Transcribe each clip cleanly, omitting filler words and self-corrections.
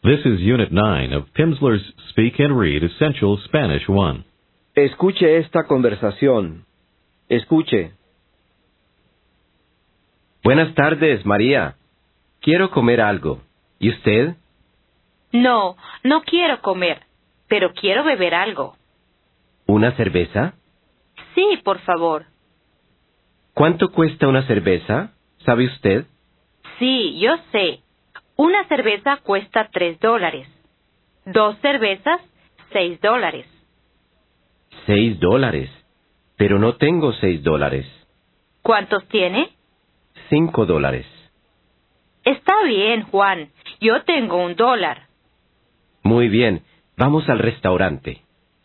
This is Unit 9 of Pimsleur's Speak and Read Essential Spanish 1. Escuche esta conversación. Escuche. Buenas tardes, María. Quiero comer algo. ¿Y usted? No, no quiero comer, pero quiero beber algo. ¿Una cerveza? Sí, por favor. ¿Cuánto cuesta una cerveza? ¿Sabe usted? Sí, yo sé. Una cerveza cuesta $3. 2 cervezas, $6. $6. Pero no tengo $6. ¿Cuántos tiene? $5. Está bien, Juan. Yo tengo $1. Muy bien. Vamos al restaurante.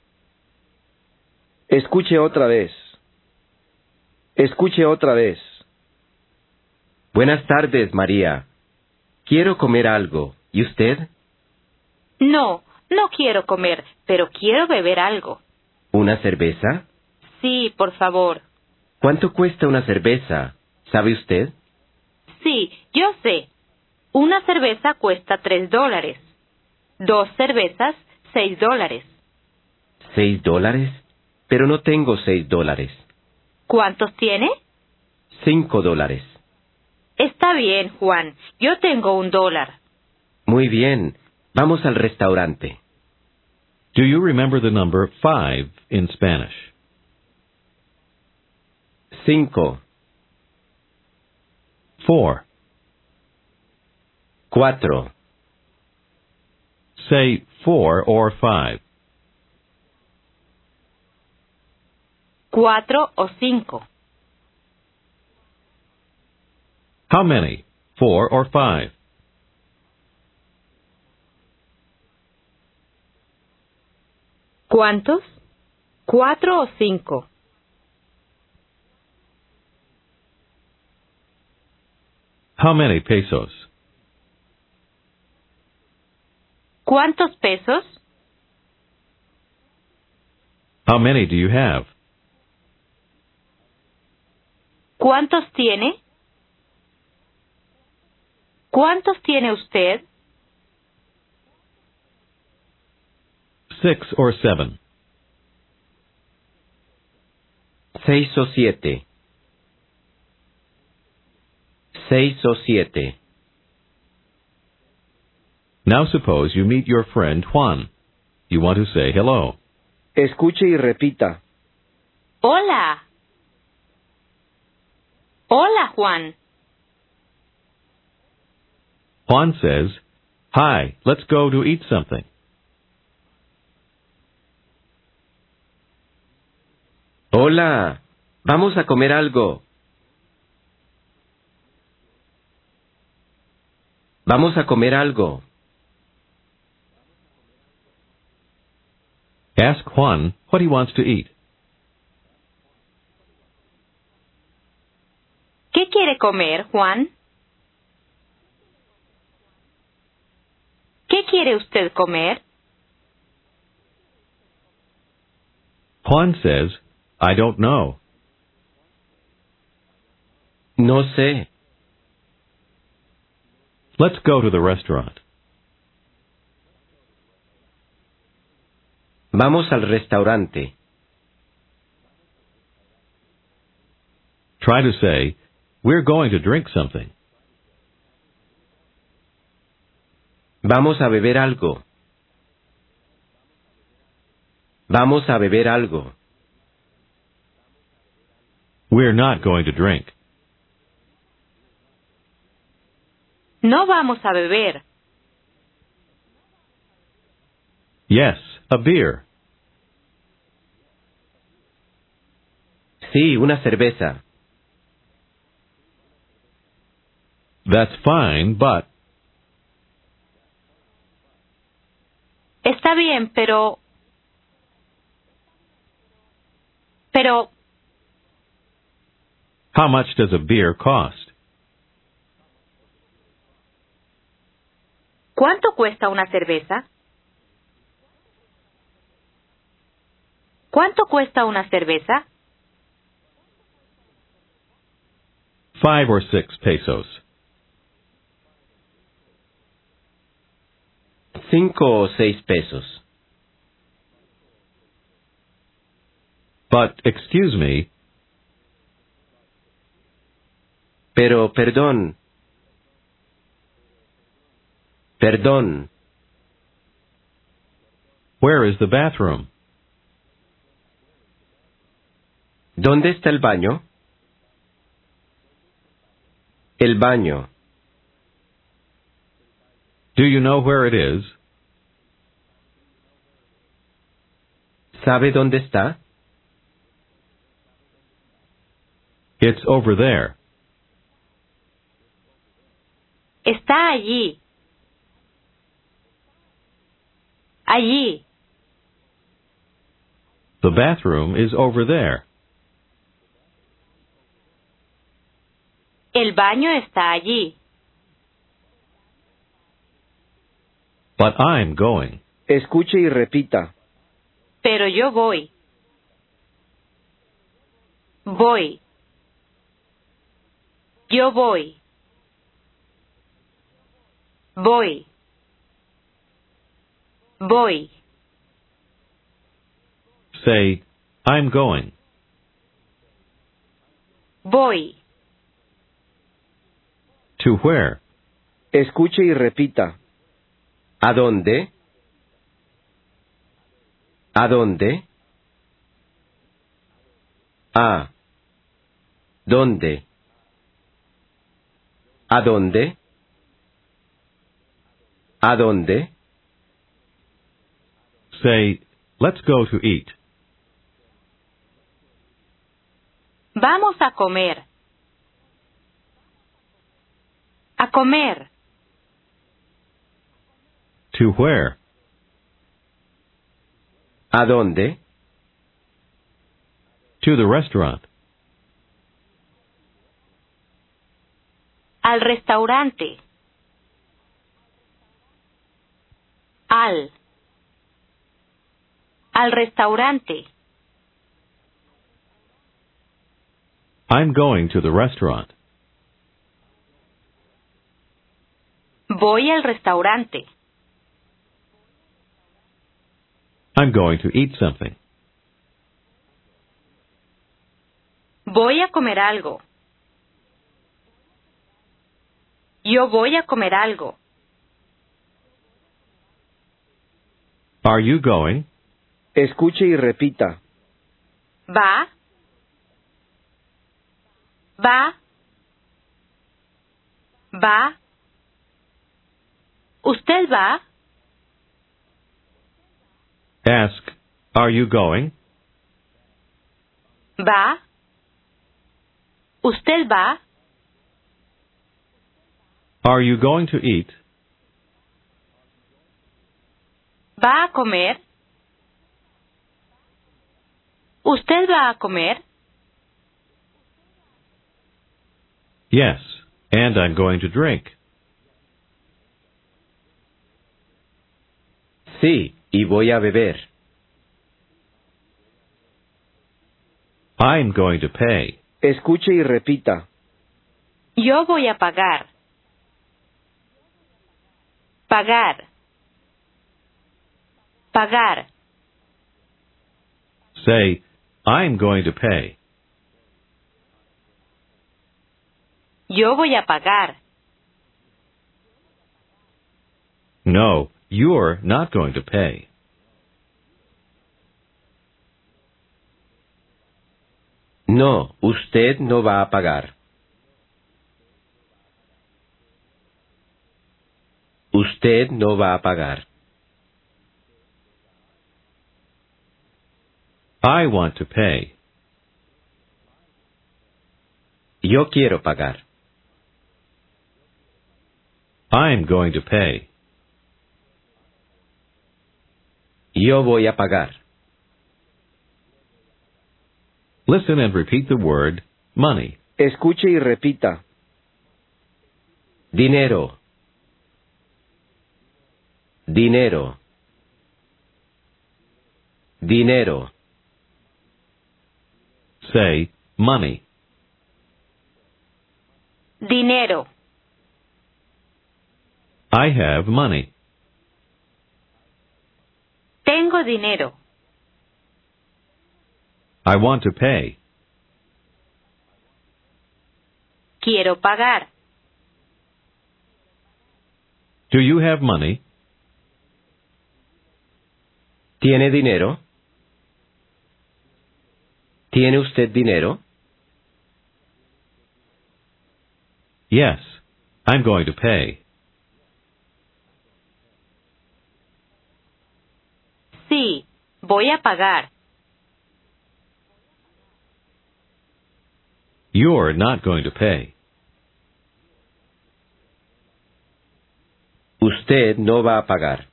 Escuche otra vez. Escuche otra vez. Buenas tardes, María. Quiero comer algo. ¿Y usted? No, no quiero comer, pero quiero beber algo. ¿Una cerveza? Sí, por favor. ¿Cuánto cuesta una cerveza? ¿Sabe usted? Sí, yo sé. Una cerveza cuesta $3. 2 cervezas, $6. $6. Pero no tengo $6. ¿Cuántos tiene? $5. Está bien, Juan. Yo tengo $1. Muy bien. Vamos al restaurante. Do you remember the number 5 in Spanish? 5, 4. 4, Say 4 or 5. 4 o 5. How many? 4 or 5? ¿Cuántos? 4 o 5. How many pesos? ¿Cuántos pesos? How many do you have? ¿Cuántos tiene? ¿Cuántos tiene usted? 6 or 7? 6 o 7. 6 o 7. Now suppose you meet your friend Juan. You want to say hello. Escuche y repita. Hola. Hola, Juan. Juan says, "Hi, let's go to eat something." Hola. Vamos a comer algo. Vamos a comer algo. Ask Juan what he wants to eat. ¿Qué quiere comer, Juan? ¿Qué quiere usted comer? Juan says, "I don't know." No sé. Let's go to the restaurant. Vamos al restaurante. Try to say, "We're going to drink something." Vamos a beber algo. Vamos a beber algo. We're not going to drink. No vamos a beber. Yes, a beer. Sí, una cerveza. That's fine, but... Está bien, pero... How much does a beer cost? ¿Cuánto cuesta una cerveza? ¿Cuánto cuesta una cerveza? 5 or 6 pesos. 5 o 6 pesos. But, excuse me, Pero, perdón. Perdón. where is the bathroom? ¿Dónde está el baño? El baño. Do you know where it is? ¿Sabe dónde está? It's over there. Está allí. Allí. The bathroom is over there. El baño está allí. But I'm going. Escuche y repita. Pero yo voy. Voy. Yo voy. Voy. Voy. Say, I'm going. Voy. To where? Escuche y repita. ¿A dónde? ¿A dónde? ¿A dónde? ¿A dónde? ¿A dónde? Say, let's go to eat. Vamos a comer. A comer. To where? ¿A dónde? To the restaurant. Al restaurante. Al restaurante. I'm going to the restaurant. Voy al restaurante. I'm going to eat something. Voy a comer algo. Yo voy a comer algo. Are you going? Escuche y repita. ¿Va? ¿Va? ¿Va? ¿Usted va? Ask, are you going? ¿Va? ¿Usted va? Are you going to eat? ¿Va a comer? ¿Usted va a comer? Yes, and I'm going to drink. Sí, y voy a beber. I'm going to pay. Escuche y repita. Yo voy a pagar. Pagar. Pagar. Say, I'm going to pay. Yo voy a pagar. No, you're not going to pay. No, usted no va a pagar. Usted no va a pagar. I want to pay. Yo quiero pagar. I'm going to pay. Yo voy a pagar. Listen and repeat the word money. Escuche y repita. Dinero. Dinero. Dinero. Say, money. Dinero. I have money. Tengo dinero. I want to pay. Quiero pagar. Do you have money? ¿Tiene dinero? ¿Tiene usted dinero? Yes, I'm going to pay. Sí, voy a pagar. You're not going to pay. Usted no va a pagar.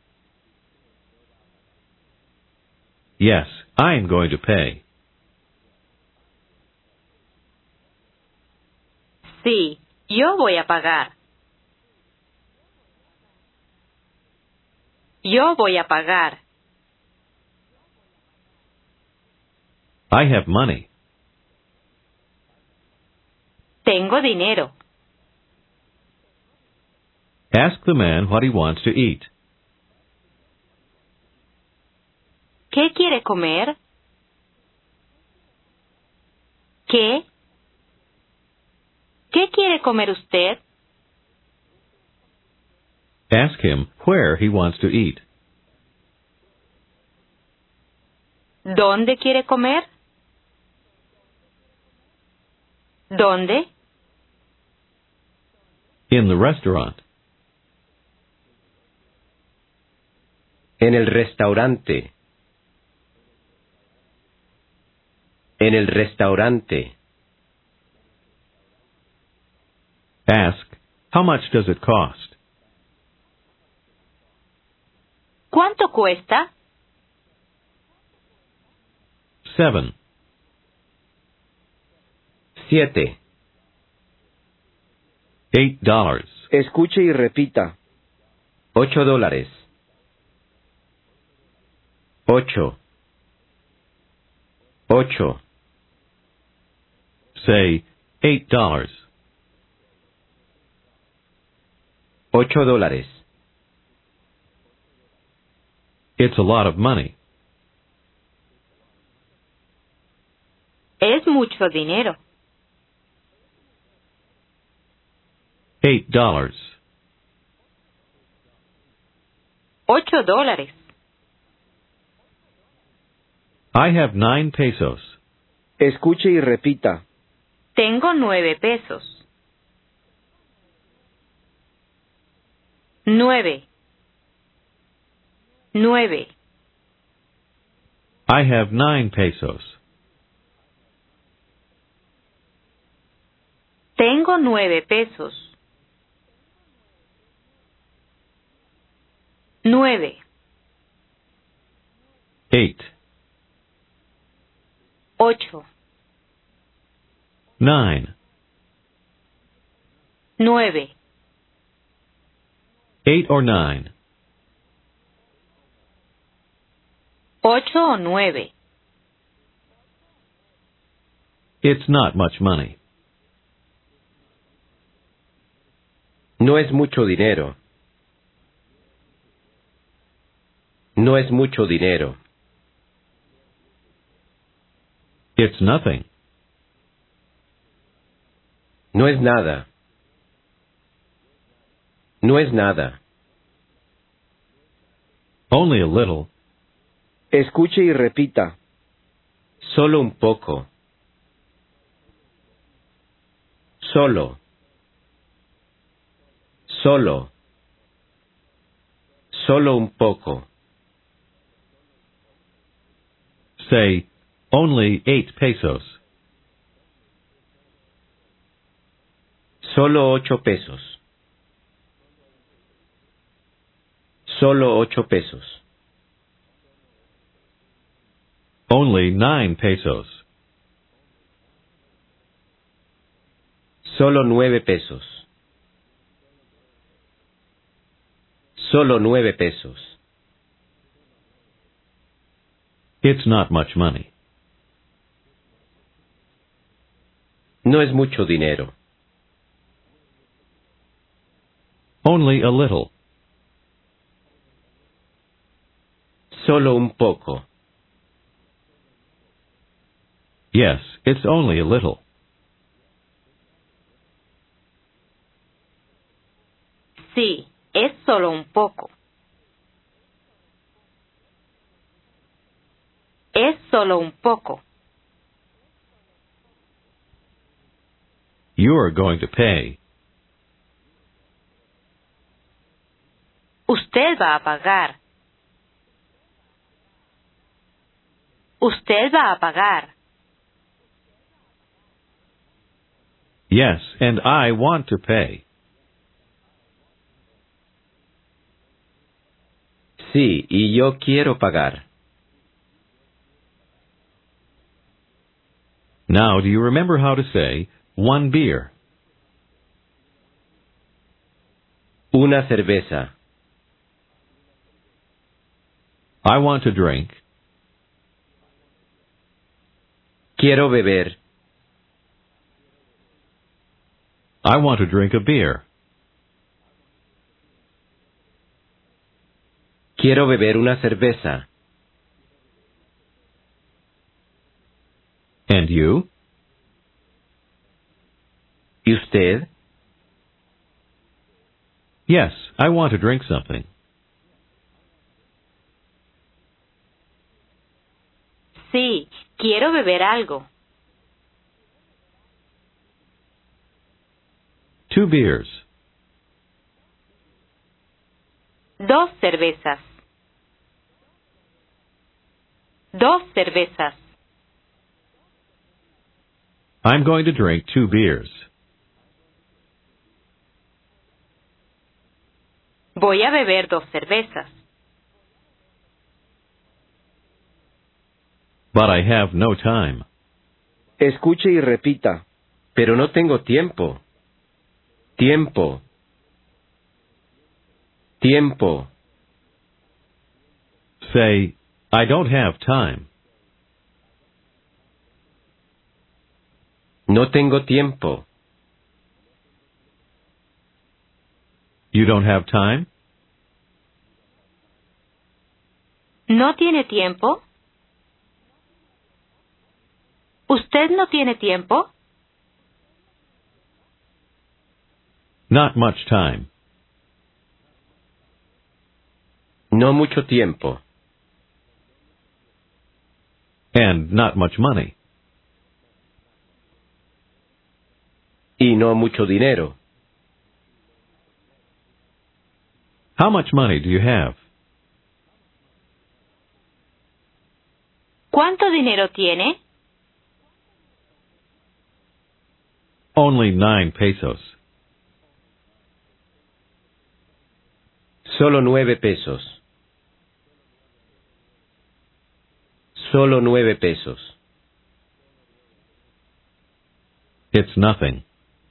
Yes, I'm going to pay. Sí, yo voy a pagar. Yo voy a pagar. I have money. Tengo dinero. Ask the man what he wants to eat. ¿Qué quiere comer? ¿Qué? ¿Qué quiere comer usted? Ask him where he wants to eat. ¿Dónde quiere comer? ¿Dónde? In the restaurant. En el restaurante. En el restaurante. Ask, how much does it cost? ¿Cuánto cuesta? 7. 7. $8. Escuche y repita. $8. 8. 8. Say, $8. $8. It's a lot of money. Es mucho dinero. $8. $8. I have 9 pesos. Escuche y repita. Tengo 9 pesos. 9. 9. I have 9 pesos. Tengo 9 pesos. 9. 8. 8. 9. 9. 8 or 9. 8 o 9. It's not much money. No es mucho dinero. No es mucho dinero. It's nothing. No es nada. No es nada. Only a little. Escuche y repita. Solo un poco. Solo. Solo. Solo un poco. Say, only 8 pesos. Solo 8 pesos. Solo 8 pesos. Only 9 pesos. Solo 9 pesos. Solo 9 pesos. It's not much money. No es mucho dinero. Only a little. solo un poco. Yes, it's only a little. Sí, es solo un poco. Es solo un poco. You're going to pay. Usted va a pagar. Usted va a pagar. Yes, and I want to pay. Sí, y yo quiero pagar. Now, do you remember how to say one beer? Una cerveza. I want to drink. Quiero beber. I want to drink a beer. Quiero beber una cerveza. And you? ¿Y usted? Yes, I want to drink something. Sí, quiero beber algo. 2 beers. 2 cervezas. 2 cervezas. I'm going to drink 2 beers. Voy a beber 2 cervezas. But I have no time. Escuche y repita. Pero no tengo tiempo. Tiempo. Tiempo. Say, I don't have time. No tengo tiempo. You don't have time? ¿No tiene tiempo? ¿Usted no tiene tiempo? Not much time. No mucho tiempo. And not much money. Y no mucho dinero. How much money do you have? ¿Cuánto dinero tiene? Only 9 pesos. Solo 9 pesos. Solo 9 pesos. It's nothing.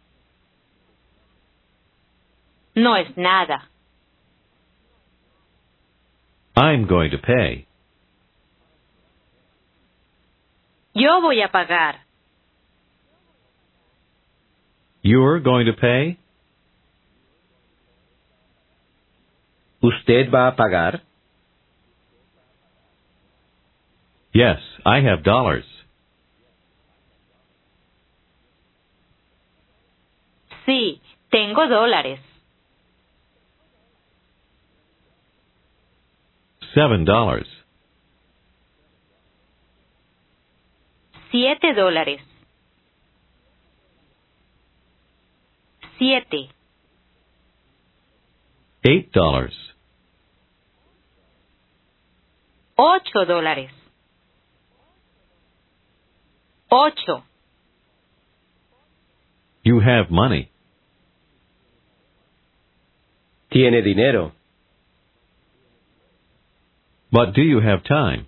No es nada. I'm going to pay. Yo voy a pagar. You're going to pay? ¿Usted va a pagar? Yes, I have dollars. Sí, tengo dólares. $7. $7. $7. 8. $8. 8. You have money. Tiene dinero. But do you have time?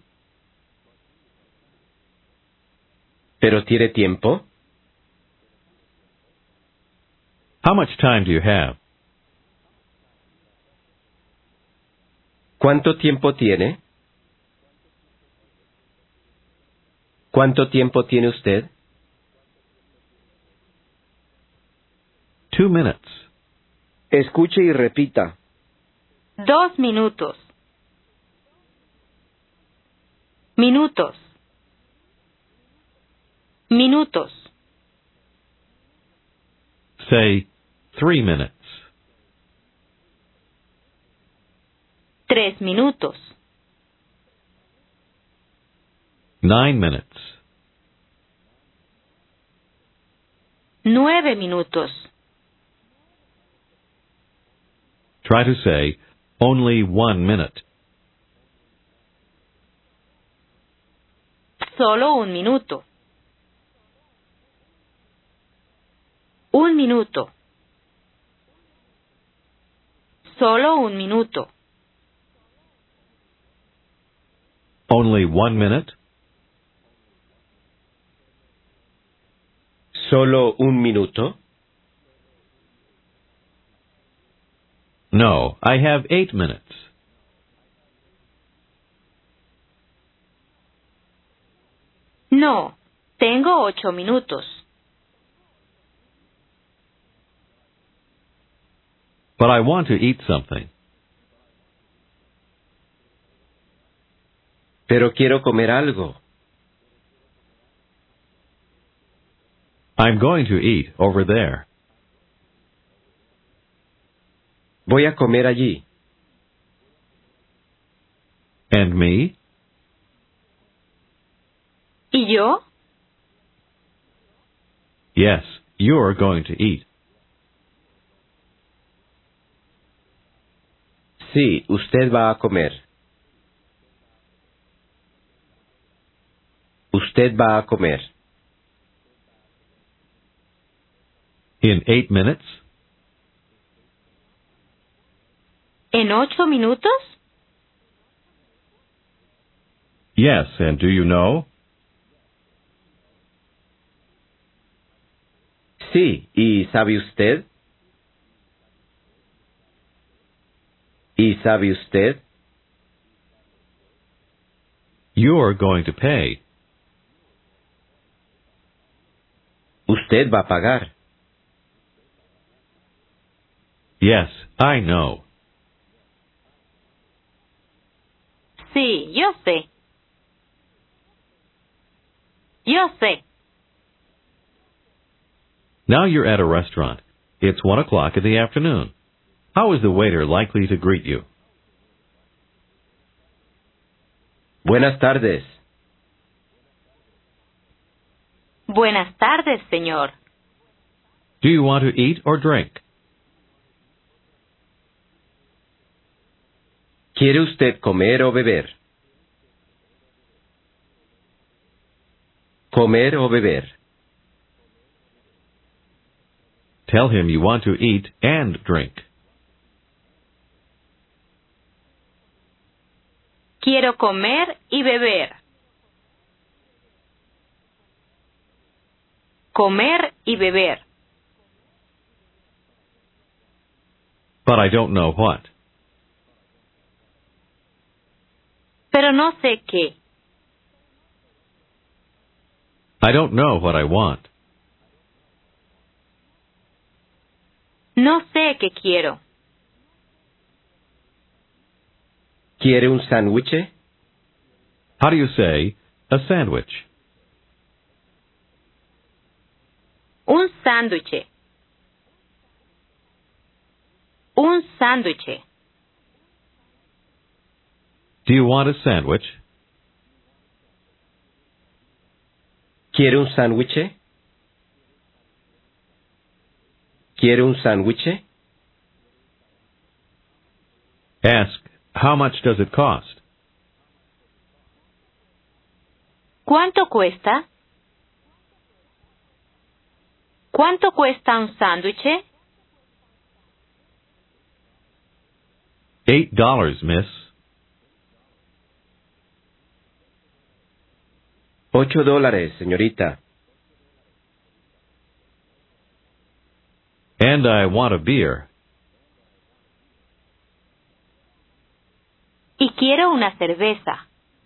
¿Pero tiene tiempo? How much time do you have? ¿Cuánto tiempo tiene? ¿Cuánto tiempo tiene usted? 2 minutes. Escuche y repita. 2 minutos. Minutos. Minutos. Say 3 minutes. 3 minutos. 9 minutes. 9 minutos. Try to say only 1 minute. Solo un minuto. Un minuto. Solo un minuto. Only 1 minute. ¿Solo un minuto? No, I have 8 minutes. No, tengo 8 minutos. But I want to eat something. Pero quiero comer algo. I'm going to eat over there. Voy a comer allí. And me? ¿Y yo? Yes, you're going to eat. Sí, usted va a comer. Usted va a comer. In 8 minutes? ¿En 8 minutos? Yes, and do you know? Sí, ¿y sabe usted? ¿Y sabe usted? You're going to pay. Usted va a pagar. Yes, I know. Sí, yo sé. Yo sé. Now you're at a restaurant. It's 1 o'clock in the afternoon. How is the waiter likely to greet you? Buenas tardes. Buenas tardes, señor. Do you want to eat or drink? ¿Quiere usted comer o beber? Comer o beber. Tell him you want to eat and drink. Quiero comer y beber. Comer y beber. But I don't know what. Pero no sé qué. I don't know what I want. No sé qué quiero. ¿Quiere un sándwich? How do you say a sandwich? Un sándwich. Un sándwich. Do you want a sandwich? ¿Quiere un sándwich? ¿Quiere un sándwich? Ask, how much does it cost? ¿Cuánto cuesta? ¿Cuánto cuesta un sándwich? $8, miss. $8, señorita. And I want a beer. Y quiero una cerveza.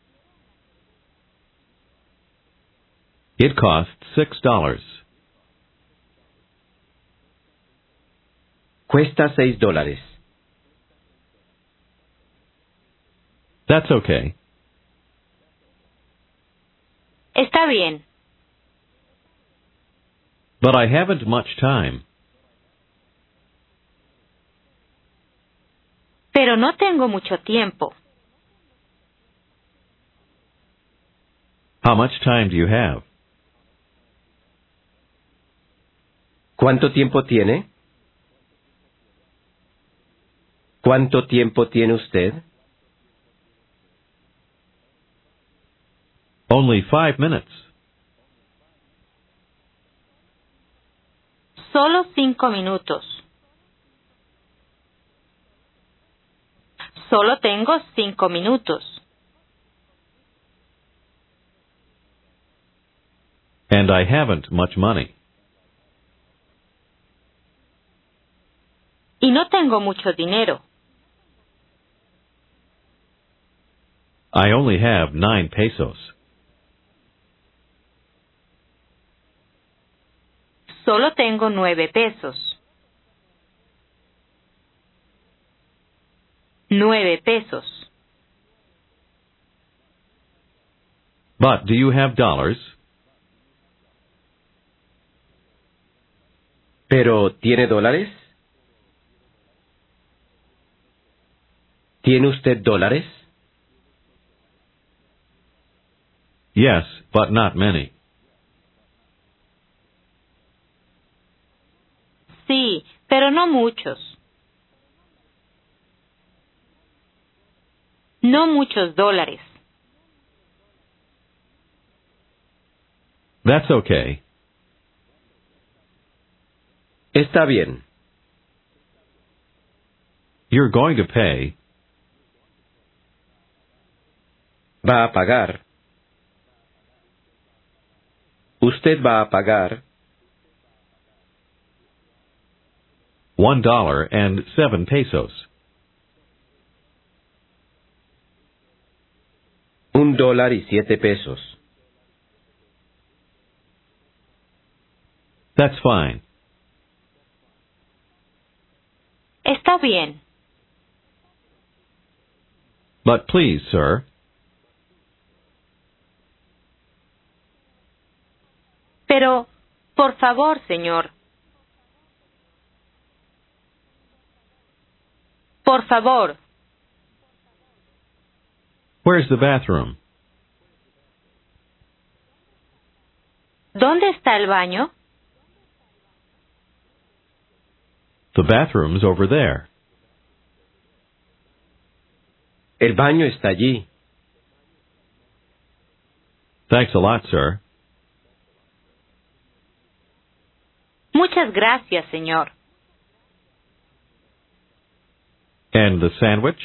It costs $6. Cuesta $6. That's okay. Está bien. But I haven't much time. Pero no tengo mucho tiempo. How much time do you have? ¿Cuánto tiempo tiene? ¿Cuánto tiempo tiene usted? Only 5 minutes. Solo 5 minutos. Solo tengo 5 minutos. And I haven't much money. Y no tengo mucho dinero. I only have 9 pesos. Solo tengo 9 pesos. 9 pesos. But do you have dollars? ¿Pero tiene dólares? ¿Tiene usted dólares? Yes, but not many. Sí, pero no muchos. No muchos dólares. That's okay. Está bien. You're going to pay. Va a pagar. Usted va a pagar $1.07 pesos. $1.07. That's fine. Está bien. But please, sir. Pero, por favor, señor. Por favor. Where's the bathroom? ¿Dónde está el baño? The bathroom's over there. El baño está allí. Thanks a lot, sir. Muchas gracias, señor. And the sandwich?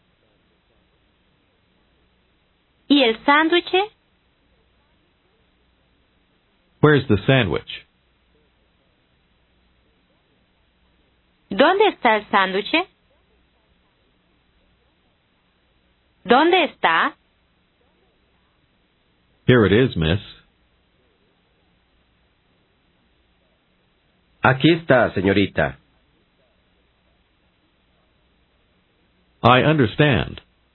¿Y el sándwich? Where's the sandwich? ¿Dónde está el sándwich? ¿Dónde está? Here it is, miss. Aquí está, señorita. I understand.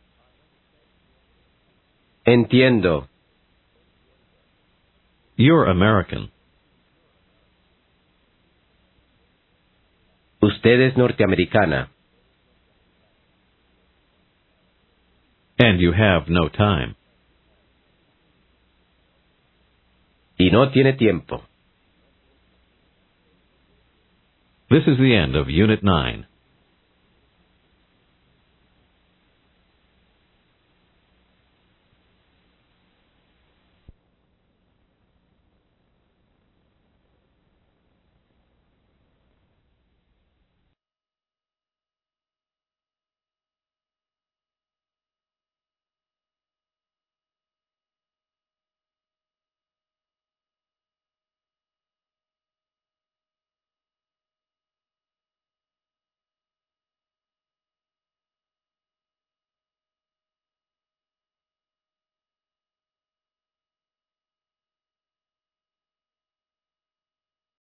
Entiendo. You're American. Usted es norteamericana. And you have no time. Y no tiene tiempo. This is the end of Unit 9.